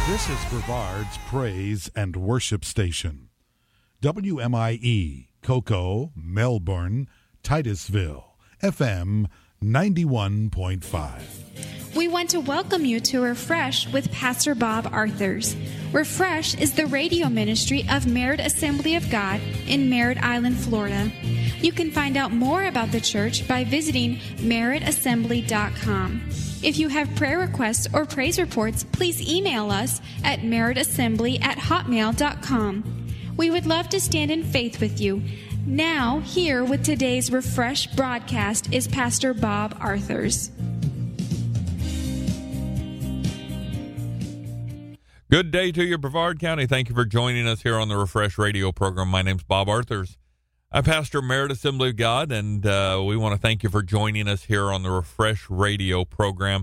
This is Brevard's Praise and Worship Station. WMIE, Cocoa, Melbourne, Titusville, FM 91.5. We want to welcome you to Refresh with Pastor Bob Arthurs. Refresh is the radio ministry of Merritt Assembly of God in Merritt Island, Florida. You can find out more about the church by visiting merrittassembly.com. If you have prayer requests or praise reports, please email us at merrittassembly@hotmail.com. We would love to stand in faith with you. Now, here with today's Refresh broadcast is Pastor Bob Arthurs. Good day to you, Brevard County. Thank you for joining us here on the Refresh radio program. My name's Bob Arthurs. I pastor Merritt Assembly of God, and we want to thank you for joining us here on the Refresh radio program.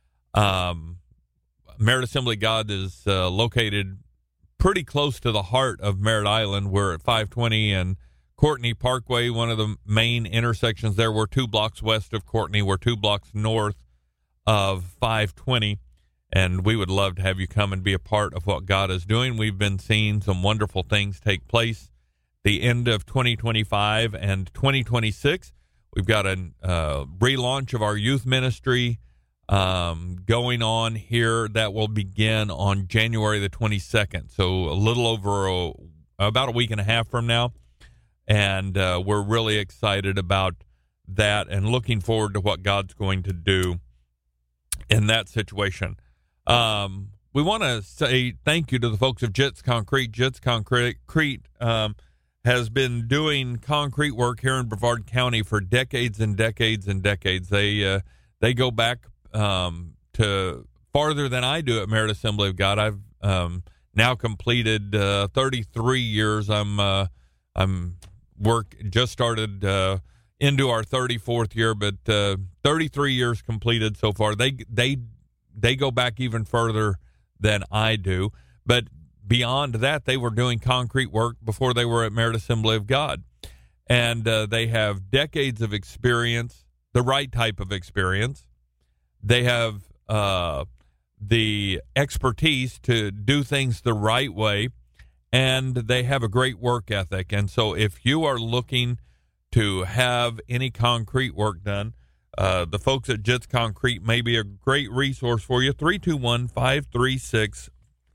Merritt Assembly of God is located pretty close to the heart of Merritt Island. We're at 520 and Courtney Parkway, one of the main intersections there. We're 2 blocks west of Courtney. We're 2 blocks north of 520. And we would love to have you come and be a part of what God is doing. We've been seeing some wonderful things take place the end of 2025 and 2026. We've got a relaunch of our youth ministry going on here that will begin on January the 22nd. So a little over about a week and a half from now. And we're really excited about that and looking forward to what God's going to do in that situation. We want to say thank you to the folks of Jits Concrete. Jits Concrete has been doing concrete work here in Brevard County for decades and decades and decades. They go back to farther than I do at Merritt Assembly of God. I've now completed 33 years. I'm just started into our 34th year, but 33 years completed so far. They go back even further than I do, but beyond that, they were doing concrete work before they were at Merritt Assembly of God, and they have decades of experience, the right type of experience. They have the expertise to do things the right way, and they have a great work ethic. And so if you are looking to have any concrete work done, the folks at Jits Concrete may be a great resource for you. 321-536-5804,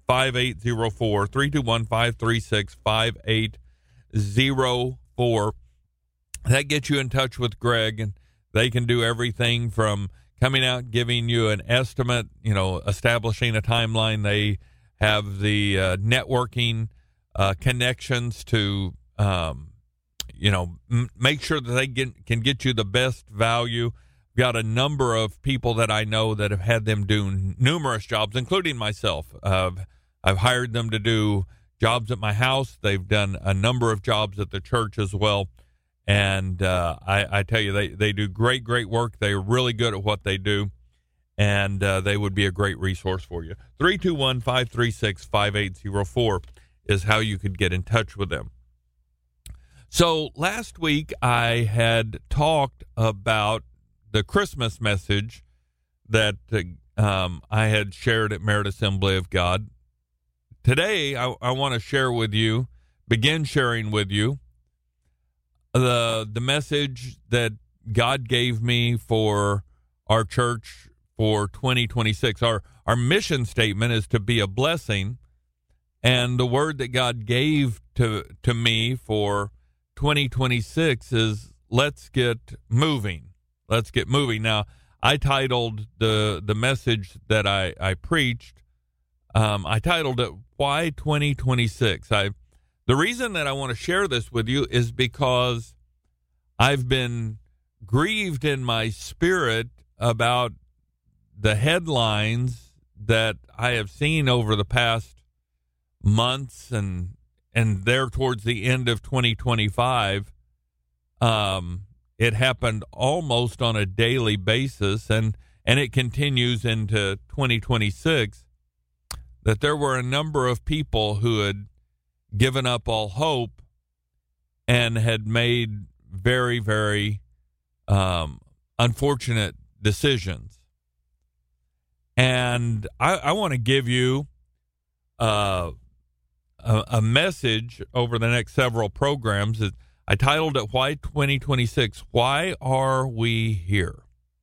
321-536-5804. That gets you in touch with Greg, and they can do everything from coming out, giving you an estimate, establishing a timeline. They have the networking connections to, make sure that they can get you the best value. Got a number of people that I know that have had them do numerous jobs, including myself. I've hired them to do jobs at my house. They've done a number of jobs at the church as well. And I tell you, they do great work. They're really good at what they do, and they would be a great resource for you. 321-536-5804 is how you could get in touch with them. So last week I had talked about the Christmas message that I had shared at Merritt Assembly of God. Today I want to begin sharing with you the message that God gave me for our church for 2026. Our mission statement is to be a blessing, and the word that God gave to me for 2026 is let's get moving. Let's get moving. Now, I titled the message that I preached, I titled it, Why 2026? The reason that I want to share this with you is because I've been grieved in my spirit about the headlines that I have seen over the past months and there towards the end of 2025. It happened almost on a daily basis, and it continues into 2026, that there were a number of people who had given up all hope and had made very, very unfortunate decisions. And I want to give you a message over the next several programs. I titled it, Why 2026? Why Are We Here?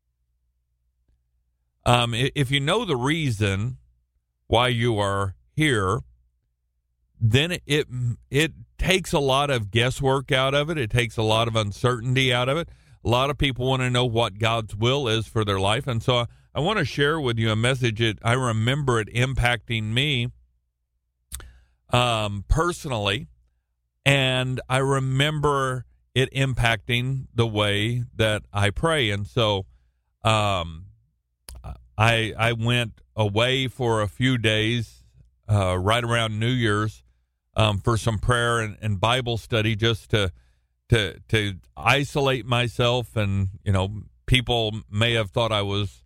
If you know the reason why you are here, then it takes a lot of guesswork out of it. It takes a lot of uncertainty out of it. A lot of people want to know what God's will is for their life. And so I want to share with you a message that I remember it impacting me personally. And I remember it impacting the way that I pray. And so I went away for a few days right around New Year's for some prayer and Bible study, just to isolate myself. And, people may have thought I was,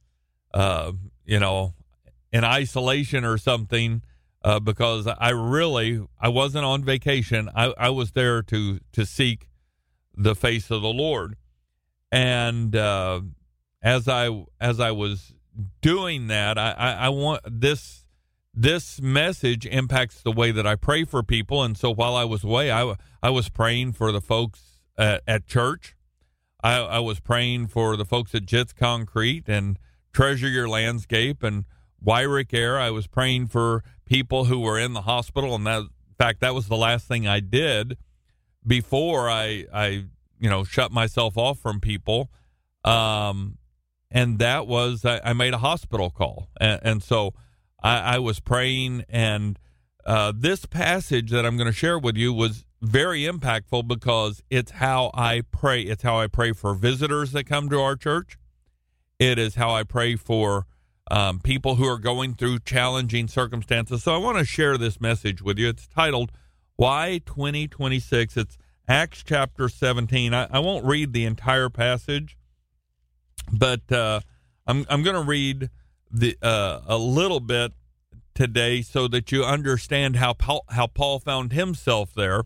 in isolation or something, because I wasn't on vacation. I was there to seek the face of the Lord. And as I was doing that, I want this message impacts the way that I pray for people. And so while I was away, I was praying for the folks at church. I was praying for the folks at Jits Concrete and Treasure Your Landscape and Wyrick Air. I was praying for people who were in the hospital, and in fact, that was the last thing I did before I shut myself off from people. And that was, I made a hospital call. And so I was praying, and this passage that I'm going to share with you was very impactful because it's how I pray. It's how I pray for visitors that come to our church. It is how I pray for people who are going through challenging circumstances. So I want to share this message with you. It's titled, Why 2026? It's Acts chapter 17. I won't read the entire passage, but I'm going to read a little bit today so that you understand how Paul found himself there.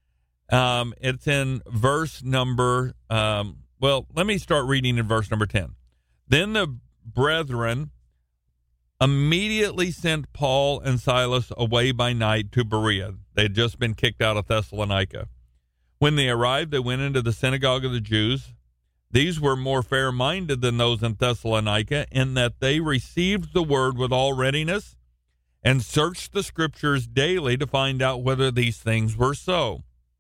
It's in verse number, let me start reading in verse number 10. Then the brethren immediately sent Paul and Silas away by night to Berea. They had just been kicked out of Thessalonica. When they arrived, they went into the synagogue of the Jews. These were more fair-minded than those in Thessalonica, in that they received the word with all readiness and searched the scriptures daily to find out whether these things were so.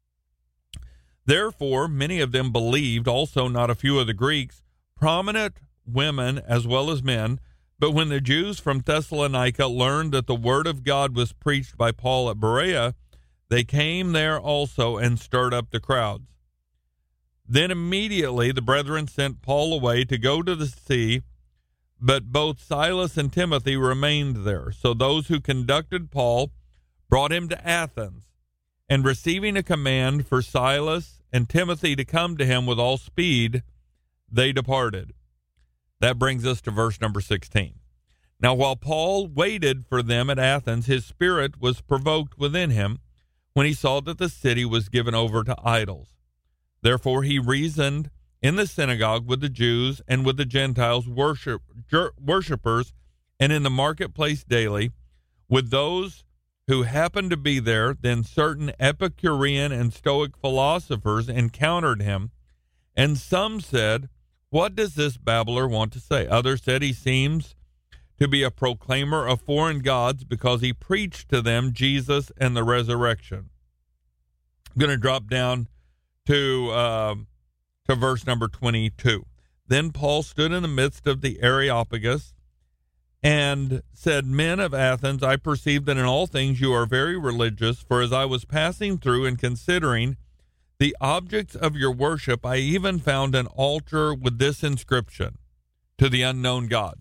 Therefore, many of them believed, also not a few of the Greeks, prominent women as well as men. But when the Jews from Thessalonica learned that the word of God was preached by Paul at Berea, they came there also and stirred up the crowds. Then immediately the brethren sent Paul away to go to the sea, but both Silas and Timothy remained there. So those who conducted Paul brought him to Athens, and receiving a command for Silas and Timothy to come to him with all speed, they departed. That brings us to verse number 16. Now, while Paul waited for them at Athens, his spirit was provoked within him when he saw that the city was given over to idols. Therefore, he reasoned in the synagogue with the Jews and with the Gentiles worshippers, and in the marketplace daily, with those who happened to be there. Then certain Epicurean and Stoic philosophers encountered him, and some said, "What does this babbler want to say?" Others said, "He seems to be a proclaimer of foreign gods, because he preached to them Jesus and the resurrection." I'm going to drop down to verse number 22. Then Paul stood in the midst of the Areopagus and said, "Men of Athens, I perceive that in all things you are very religious, for as I was passing through and considering the objects of your worship, I even found an altar with this inscription, to the unknown God.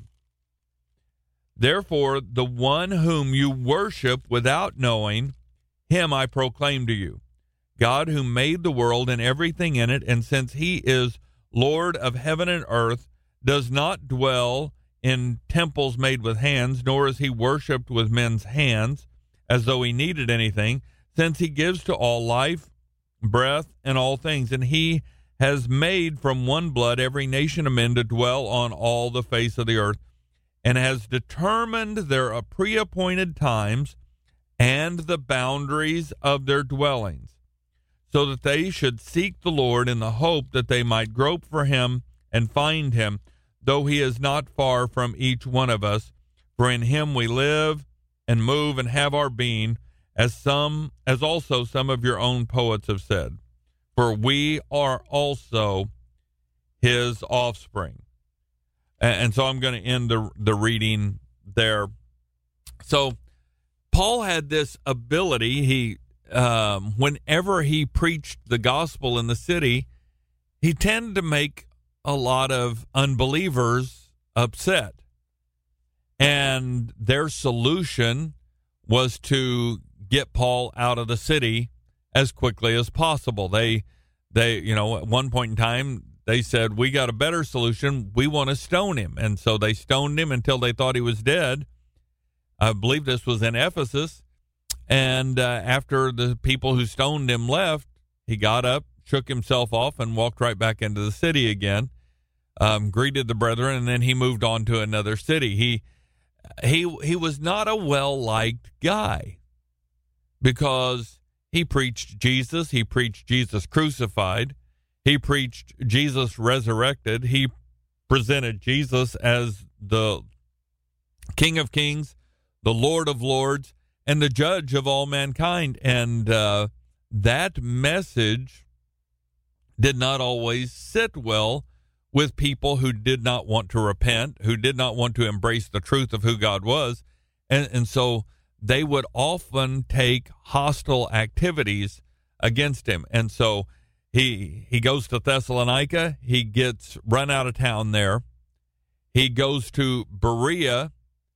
Therefore, the one whom you worship without knowing, him I proclaim to you, God who made the world and everything in it, and since he is Lord of heaven and earth, does not dwell in temples made with hands, nor is he worshipped with men's hands, as though he needed anything, since he gives to all life, breath, and all things, and he has made from one blood every nation of men to dwell on all the face of the earth, and has determined their pre-appointed times and the boundaries of their dwellings, so that they should seek the Lord in the hope that they might grope for him and find him, though he is not far from each one of us. For in him we live and move and have our being, as also some of your own poets have said. For we are also his offspring. And so I'm going to end the reading there. So Paul had this ability. He, whenever he preached the gospel in the city, he tended to make a lot of unbelievers upset. And their solution was to get Paul out of the city as quickly as possible. They, at one point in time, they said, we got a better solution. We want to stone him. And so they stoned him until they thought he was dead. I believe this was in Ephesus. And after the people who stoned him left, he got up, shook himself off, and walked right back into the city again, greeted the brethren, and then he moved on to another city. He was not a well-liked guy because he preached Jesus. He preached Jesus crucified. He preached Jesus resurrected. He presented Jesus as the King of Kings, the Lord of Lords, and the judge of all mankind. And that message did not always sit well with people who did not want to repent, who did not want to embrace the truth of who God was. And so they would often take hostile activities against him. And so he goes to Thessalonica. He gets run out of town there. He goes to Berea,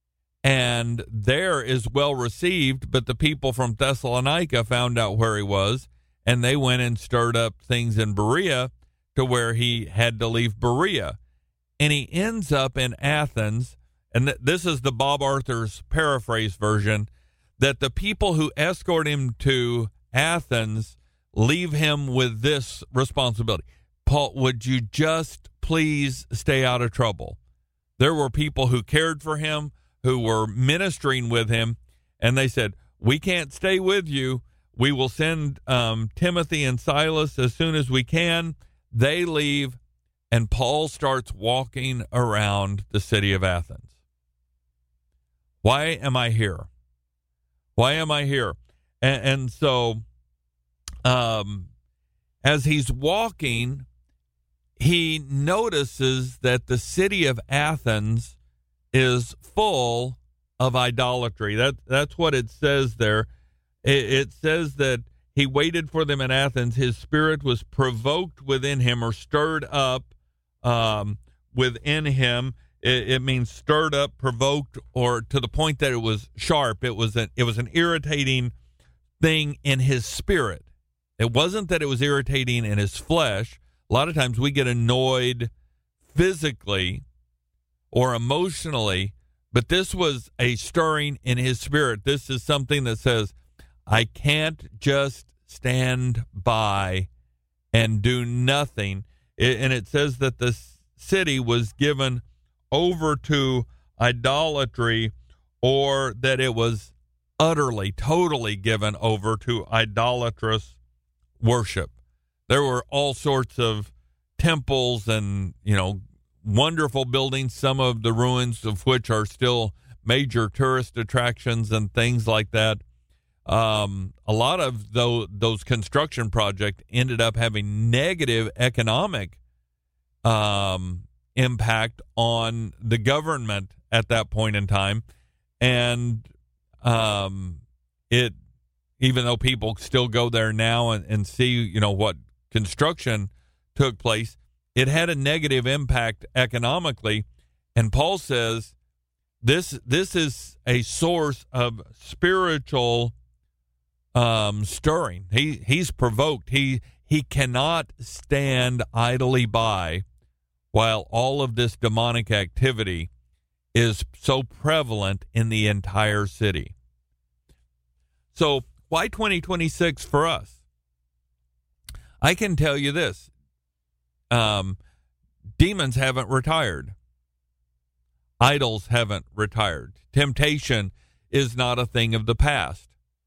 and there is well received, but the people from Thessalonica found out where he was, and they went and stirred up things in Berea to where he had to leave Berea. And he ends up in Athens, and this is the Bob Arthur's paraphrase version, that the people who escort him to Athens leave him with this responsibility. Paul, would you just please stay out of trouble? There were people who cared for him, who were ministering with him, and they said, we can't stay with you. We will send Timothy and Silas as soon as we can. They leave, and Paul starts walking around the city of Athens. Why am I here? Why am I here? And so as he's walking, he notices that the city of Athens is full of idolatry. That's what it says there. It says that he waited for them in Athens. His spirit was provoked within him, or stirred up within him. It means stirred up, provoked, or to the point that it was sharp. It was an irritating thing in his spirit. It wasn't that it was irritating in his flesh. A lot of times we get annoyed physically or emotionally, but this was a stirring in his spirit. This is something that says, I can't just stand by and do nothing. And it says that the city was given over to idolatry, or that it was utterly, totally given over to idolatrous worship. There were all sorts of temples and, wonderful buildings, some of the ruins of which are still major tourist attractions and things like that. A lot of those construction projects ended up having negative economic impact on the government at that point in time. And even though people still go there now and see, what construction took place, it had a negative impact economically. And Paul says this is a source of spiritual stirring. He's provoked. He cannot stand idly by while all of this demonic activity is so prevalent in the entire city. So why 2026 for us? I can tell you this. Demons haven't retired. Idols haven't retired. Temptation is not a thing of the past.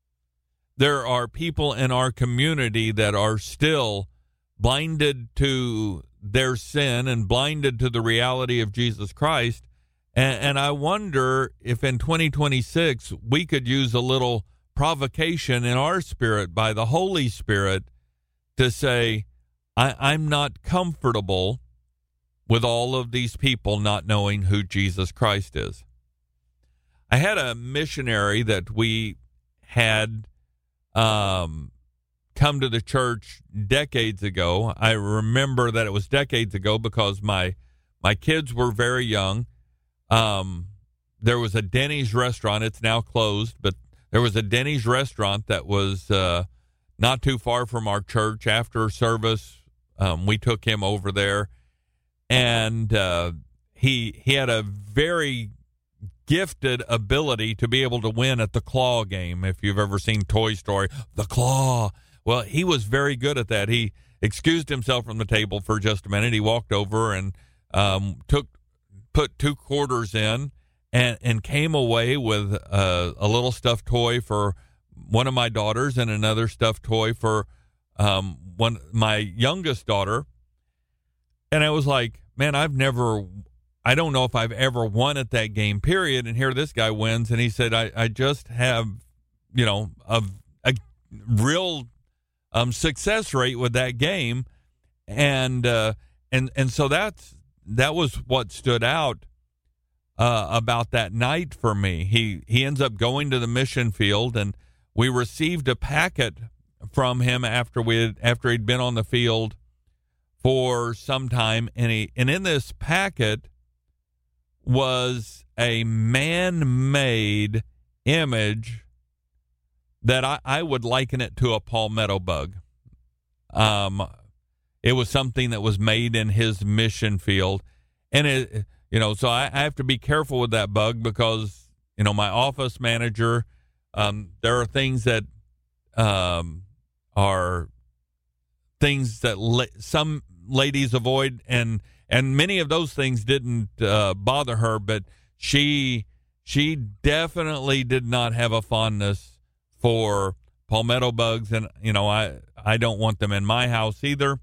there are people in our community that are still blinded to their sin and blinded to the reality of Jesus Christ. And I wonder if in 2026 we could use a little provocation in our spirit by the Holy Spirit to say, I'm not comfortable with all of these people not knowing who Jesus Christ is. I had a missionary that we had come to the church decades ago. I remember that it was decades ago because my kids were very young. There was a Denny's restaurant. It's now closed, but there was a Denny's restaurant that was not too far from our church. After service, we took him over there, and he had a very gifted ability to be able to win at the claw game. If you've ever seen Toy Story, the claw. Well, he was very good at that. He excused himself from the table for just a minute. He walked over and put 2 quarters in and came away with a little stuffed toy for one of my daughters and another stuffed toy for my youngest daughter. And I was like, man, I don't know if I've ever won at that game, period. And here this guy wins. And he said, I just have, a real success rate with that game. And so that was what stood out about that night for me. He ends up going to the mission field, and we received a packet from him after he'd been on the field for some time. And in this packet was a man-made image that I would liken it to a palmetto bug. It was something that was made in his mission field. And so I have to be careful with that bug because, my office manager, there are things that are things that some ladies avoid, and many of those things didn't bother her, but she definitely did not have a fondness for palmetto bugs, and I don't want them in my house either.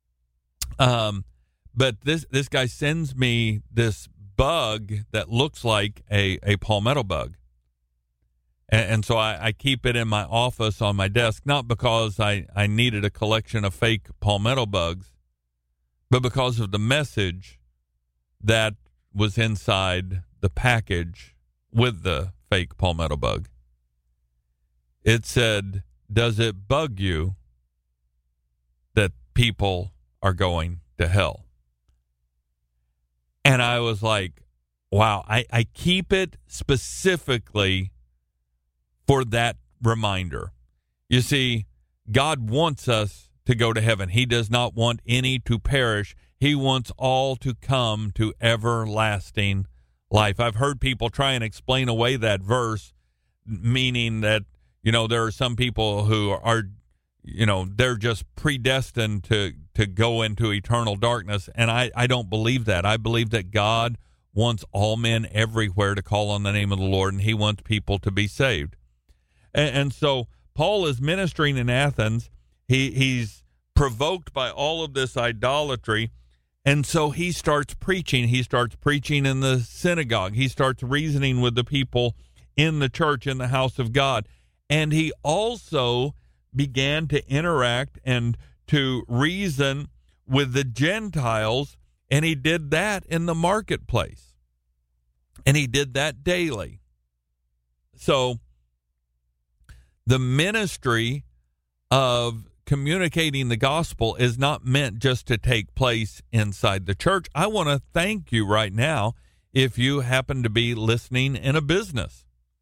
But this guy sends me this bug that looks like a palmetto bug, and so I keep it in my office on my desk, not because I needed a collection of fake palmetto bugs, but because of the message that was inside the package with the fake palmetto bug. It said, "Does it bug you that people are going to hell?" And I was like, wow, I keep it specifically for that reminder. You see, God wants us to go to heaven. He does not want any to perish. He wants all to come to everlasting life. I've heard people try and explain away that verse, meaning that, there are some people who are, they're just predestined to go into eternal darkness. And I don't believe that. I believe that God wants all men everywhere to call on the name of the Lord, and he wants people to be saved. And so Paul is ministering in Athens. He's provoked by all of this idolatry, and so he starts preaching. He starts preaching in the synagogue. He starts reasoning with the people in the church, in the house of God. And he also began to interact and to reason with the Gentiles, and he did that in the marketplace. And he did that daily. So the ministry of communicating the gospel is not meant just to take place inside the church. I want to thank you right now if you happen to be listening in a business.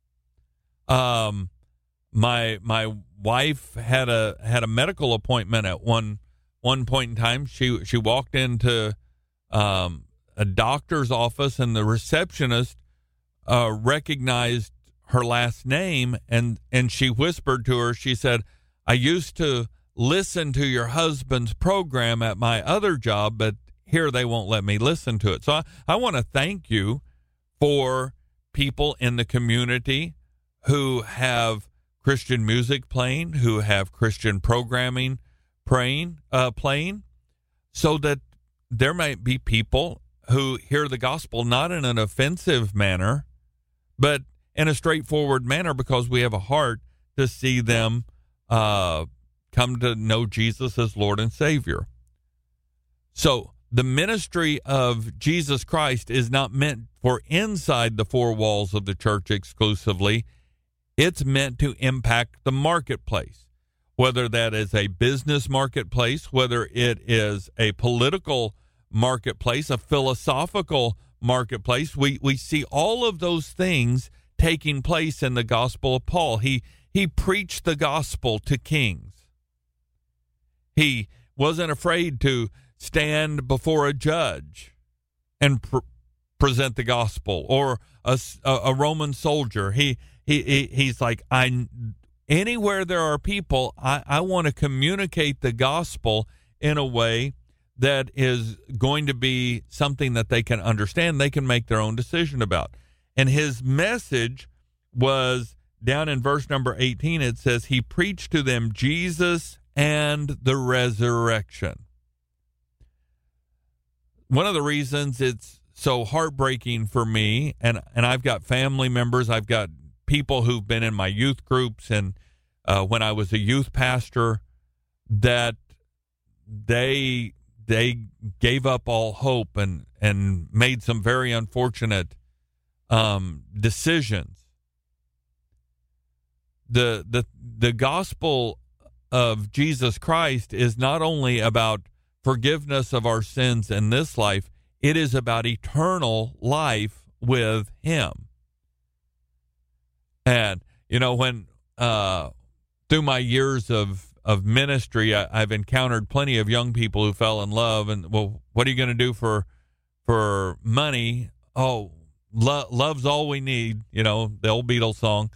My wife had a medical appointment at one point in time. She walked into a doctor's office, and the receptionist recognized her last name, and she whispered to her. She said, "I used to listen to your husband's program at my other job, but here they won't let me listen to it." So I want to thank you for people in the community who have Christian music playing, who have Christian programming playing, so that there might be people who hear the gospel not in an offensive manner, but in a straightforward manner, because we have a heart to see them come to know Jesus as Lord and Savior. So the ministry of Jesus Christ is not meant for inside the four walls of the church exclusively. It's meant to impact the marketplace, whether that is a business marketplace, whether it is a political marketplace, a philosophical marketplace. We see all of those things taking place in the gospel of Paul. He preached the gospel to kings. He wasn't afraid to stand before a judge and present the gospel, or a Roman soldier. He's like, anywhere there are people, I want to communicate the gospel in a way that is going to be something that they can understand, they can make their own decision about. And his message was, down in verse number 18, it says, he preached to them Jesus and the resurrection. One of the reasons it's so heartbreaking for me, and I've got family members, I've got people who've been in my youth groups and when I was a youth pastor, that they gave up all hope and made some very unfortunate decisions. The gospel of Jesus Christ is not only about forgiveness of our sins in this life, it is about eternal life with him. And, when through my years of ministry, I've encountered plenty of young people who fell in love, and, well, what are you going to do for money? Oh, love's all we need, the old Beatles song.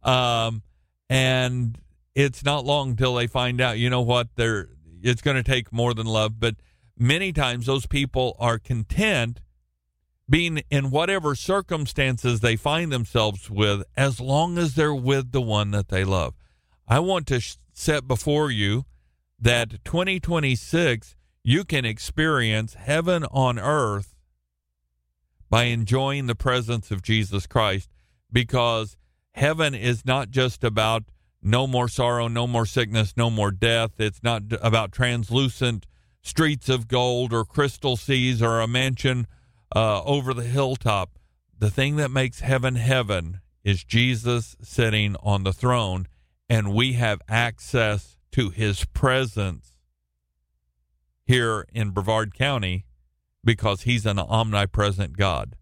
And it's not long till they find out, it's going to take more than love. But many times those people are content being in whatever circumstances they find themselves with, as long as they're with the one that they love. I want to set before you that 2026, you can experience heaven on earth by enjoying the presence of Jesus Christ, because heaven is not just about no more sorrow, no more sickness, no more death. It's not about translucent streets of gold or crystal seas or a mansion over the hilltop. The thing that makes heaven heaven is Jesus sitting on the throne, and we have access to his presence here in Brevard County because he's an omnipresent God.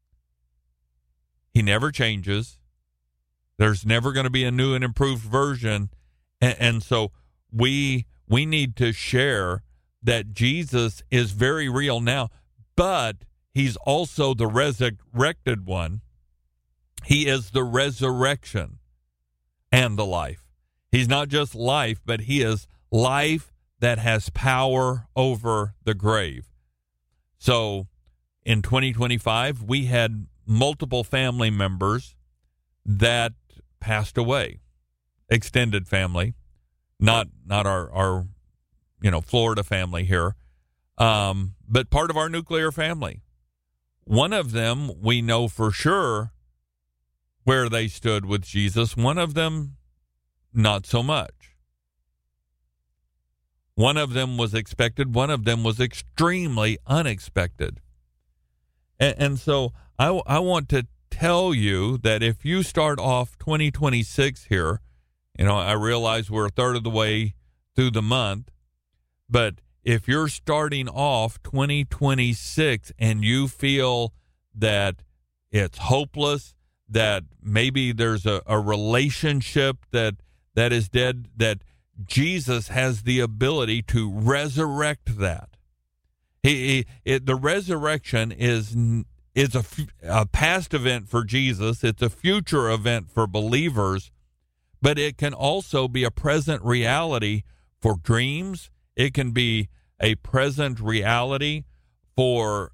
He never changes. There's never going to be a new and improved version. And so we need to share that Jesus is very real now, but he's also the resurrected one. He is the resurrection and the life. He's not just life, but he is life that has power over the grave. So in 2025, we had multiple family members that passed away, extended family, not our Florida family here, but part of our nuclear family. One of them, we know for sure where they stood with Jesus. One of them, not so much. One of them was expected. One of them was extremely unexpected. And so I want to tell you that if you start off 2026 here, I realize we're a third of the way through the month, but if you're starting off 2026 and you feel that it's hopeless, that maybe there's a relationship that is dead, that Jesus has the ability to resurrect that. The resurrection is a past event for Jesus. It's a future event for believers, but it can also be a present reality for dreams. It can be a present reality for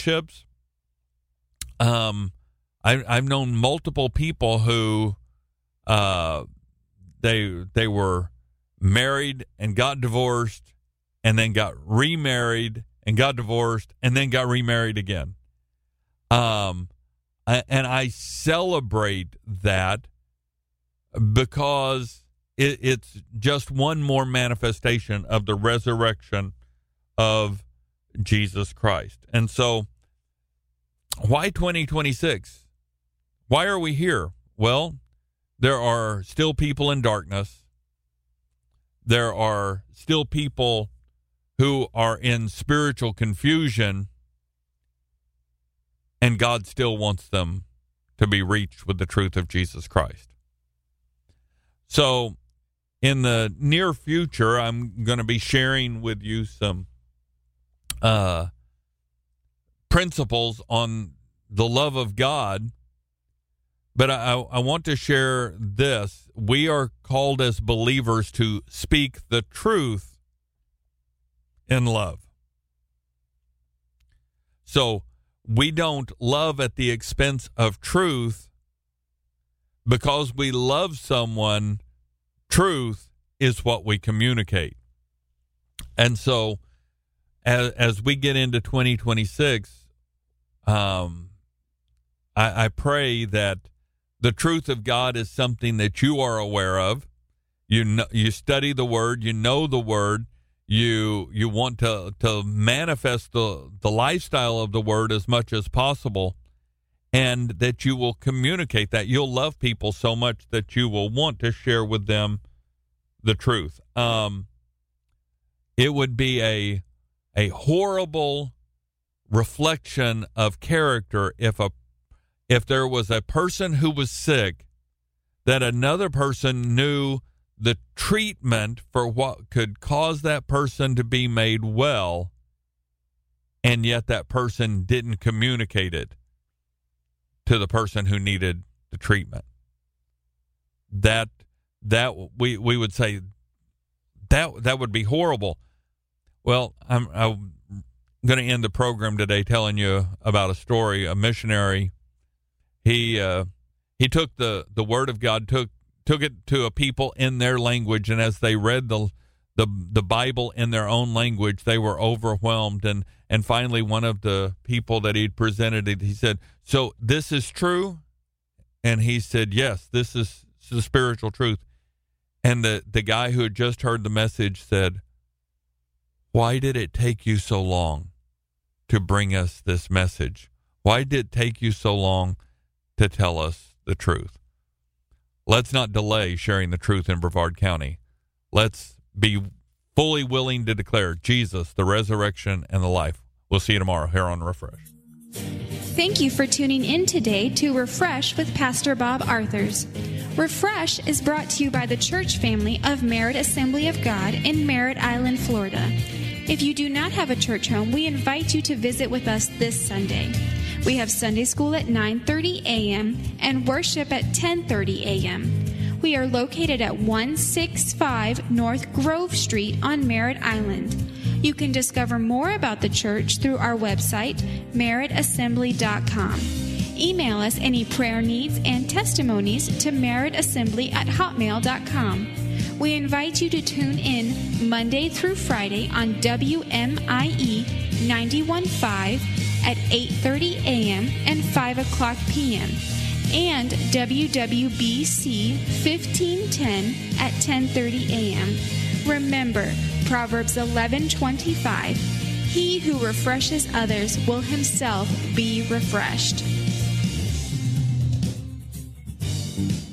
relationships. I've known multiple people who They were married and got divorced, and then got remarried and got divorced, and then got remarried again. And I celebrate that because it's just one more manifestation of the resurrection of Jesus Christ. And so, why 2026? Why are we here? Well, there are still people in darkness. There are still people who are in spiritual confusion, and God still wants them to be reached with the truth of Jesus Christ. So, in the near future, I'm going to be sharing with you some principles on the love of God. But I want to share this. We are called as believers to speak the truth in love. So we don't love at the expense of truth. Because we love someone, truth is what we communicate. And so as we get into 2026, I pray that the truth of God is something that you are aware of. You study the Word, you know the Word, you want to manifest the lifestyle of the Word as much as possible, and that you will communicate that. You'll love people so much that you will want to share with them the truth. It would be a horrible reflection of character if there was a person who was sick, that another person knew the treatment for what could cause that person to be made well, and yet that person didn't communicate it to the person who needed the treatment. That we would say that would be horrible. Well, I'm going to end the program today telling you about a story. A missionary, he took the Word of God, took it to a people in their language, and as they read the Bible in their own language, they were overwhelmed. And finally, one of the people that he'd presented it, he said, "So this is true?" And he said, "Yes, this is the spiritual truth." And the guy who had just heard the message said, "Why did it take you so long to bring us this message? Why did it take you so long to tell us the truth?" Let's not delay sharing the truth in Brevard County. Let's be fully willing to declare Jesus, the resurrection, and the life. We'll see you tomorrow here on Refresh. Thank you for tuning in today to Refresh with Pastor Bob Arthurs. Refresh is brought to you by the church family of Merritt Assembly of God in Merritt Island, Florida. If you do not have a church home, we invite you to visit with us this Sunday. We have Sunday school at 9:30 a.m. and worship at 10:30 a.m. We are located at 165 North Grove Street on Merritt Island. You can discover more about the church through our website, merrittassembly.com. Email us any prayer needs and testimonies to merrittassembly@hotmail.com. We invite you to tune in Monday through Friday on WMIE 91.5 at 8:30 a.m. and 5 o'clock p.m. and WWBC 1510 at 10:30 a.m. Remember, Proverbs 11:25, he who refreshes others will himself be refreshed.